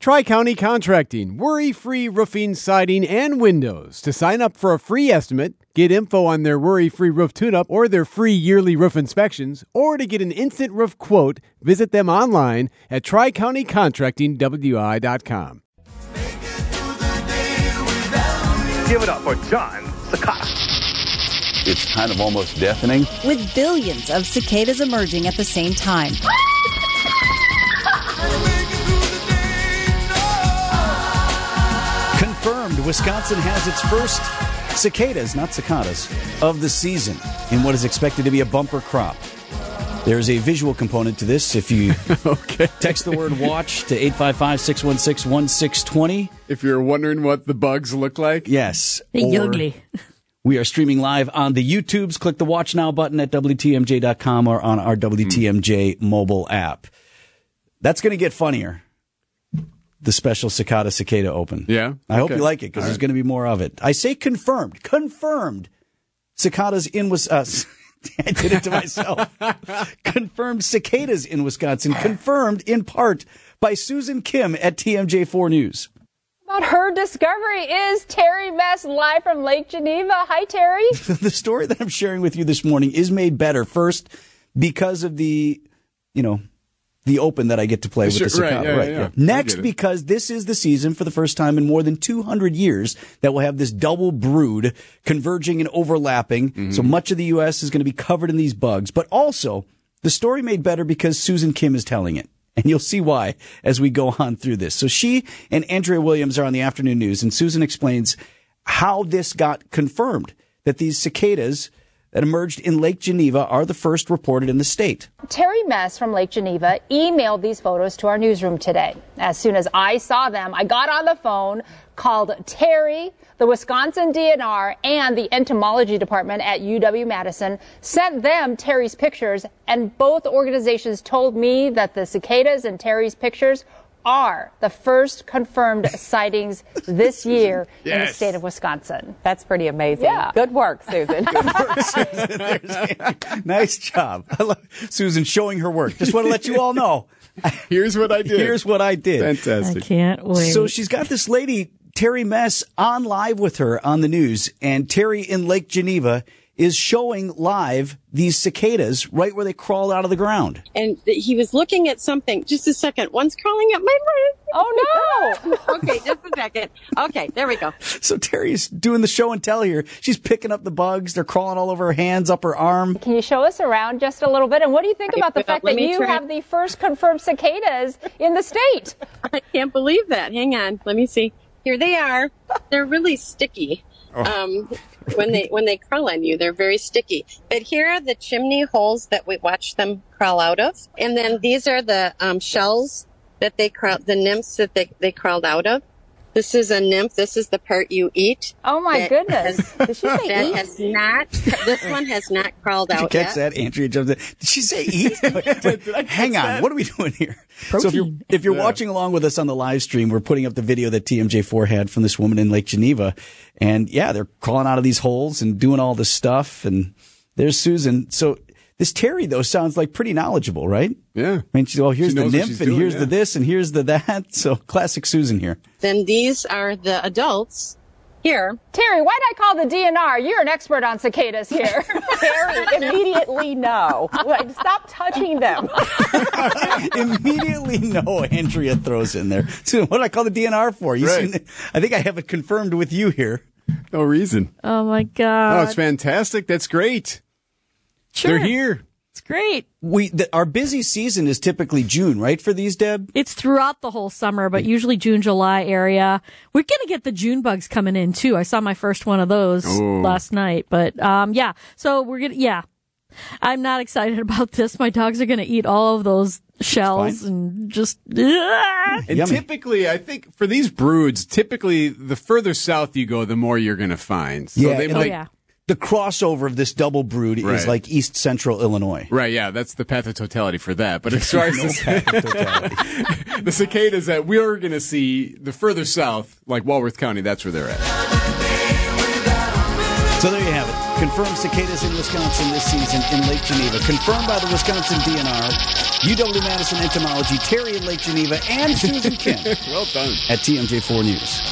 Tri-County Contracting, worry-free roofing, siding, and windows. To sign up for a free estimate, get info on their worry-free roof tune-up or their free yearly roof inspections, or to get an instant roof quote, visit them online at TriCountyContractingWI.com. Give it up for John Cicada. It's kind of almost deafening. With billions of cicadas emerging at the same time. Confirmed, Wisconsin has its first cicadas, not cicadas, of the season in what is expected to be a bumper crop. There's a visual component to this. If you text the word watch to 855-616-1620. If you're wondering what the bugs look like. Yes. Ugly. We are streaming live on the YouTubes. Click the Watch Now button at WTMJ.com or on our WTMJ mobile app. That's going to get funnier. The special Cicada Open. Yeah? I hope you like it because there's going to be more of it. I say confirmed. Confirmed. Cicadas in Wisconsin. I did it to myself. Confirmed cicadas in Wisconsin. Confirmed in part by Susan Kim at TMJ4 News. About her discovery is Terry Mess live from Lake Geneva. Hi, Terry. The story that I'm sharing with you this morning is made better first because of the Open that I get to play with the Cicada. Yeah. Next, because this is the season for the first time in more than 200 years that we'll have this double brood converging and overlapping. Mm-hmm. So much of the U.S. is going to be covered in these bugs. But also, the story made better because Susan Kim is telling it. And you'll see why as we go on through this. So she and Andrea Williams are on the afternoon news, and Susan explains how this got confirmed, that these cicadas that emerged in Lake Geneva are the first reported in the state. Terry Mess from Lake Geneva emailed these photos to our newsroom today. As soon as I saw them, I got on the phone, called Terry, the Wisconsin DNR, and the entomology department at UW-Madison, sent them Terry's pictures, and both organizations told me that the cicadas in Terry's pictures are the first confirmed sightings this year in the state of Wisconsin. That's pretty amazing. Yeah. Good work, Susan. Good work, Susan. Nice job. I love Susan showing her work. Just want to let you all know. Here's what I did. Here's what I did. Fantastic. I can't wait. So she's got this lady, Terry Mess, on live with her on the news. And Terry in Lake Geneva is showing live these cicadas right where they crawled out of the ground. And he was looking at something. Just a second. One's crawling up my leg. Oh, no. Okay, just a second. Okay, there we go. So Terry's doing the show and tell here. She's picking up the bugs. They're crawling all over her hands, up her arm. Can you show us around just a little bit? And what do you think about the fact that you have the first confirmed cicadas in the state? I can't believe that. Hang on. Let me see. Here they are. They're really sticky. When they crawl on you, they're very sticky. But here are the chimney holes that we watch them crawl out of. And then these are the shells that the nymphs that they crawled out of. This is a nymph. This is the part you eat. Oh, my goodness. Did she say eat? This one has not crawled out yet. Did you catch that? Andrea jumps in. Did she say eat? Hang on. What are we doing here? Protein. So if you're watching along with us on the live stream, we're putting up the video that TMJ4 had from this woman in Lake Geneva. And yeah, they're crawling out of these holes and doing all this stuff. And there's Susan. So this Terry, though, sounds like pretty knowledgeable, right? Yeah. I mean, here's the nymph, and here's the this, and here's the that. So classic Susan here. Then these are the adults here. Terry, why'd I call the DNR? You're an expert on cicadas here. Terry, immediately no. Stop touching them. Immediately no, Andrea throws in there. So what did I call the DNR for? I think I have it confirmed with you here. No reason. Oh, my God. Oh, it's fantastic. That's great. Sure. They're here. It's great. Our busy season is typically June, right, for these, Deb? It's throughout the whole summer, but usually June, July area. We're going to get the June bugs coming in, too. I saw my first one of those last night. But, yeah. So we're going to, yeah. I'm not excited about this. My dogs are going to eat all of those shells and just. And typically, I think for these broods, the further south you go, the more you're going to find. So they might. The crossover of this double brood is like East Central Illinois. Right, yeah, that's the path of totality for that. But as far as the cicadas that we're going to see, the further south, like Walworth County, that's where they're at. So there you have it. Confirmed cicadas in Wisconsin this season in Lake Geneva. Confirmed by the Wisconsin DNR, UW-Madison Entomology, Terry in Lake Geneva, and Susan Kim. Well done. At TMJ4 News.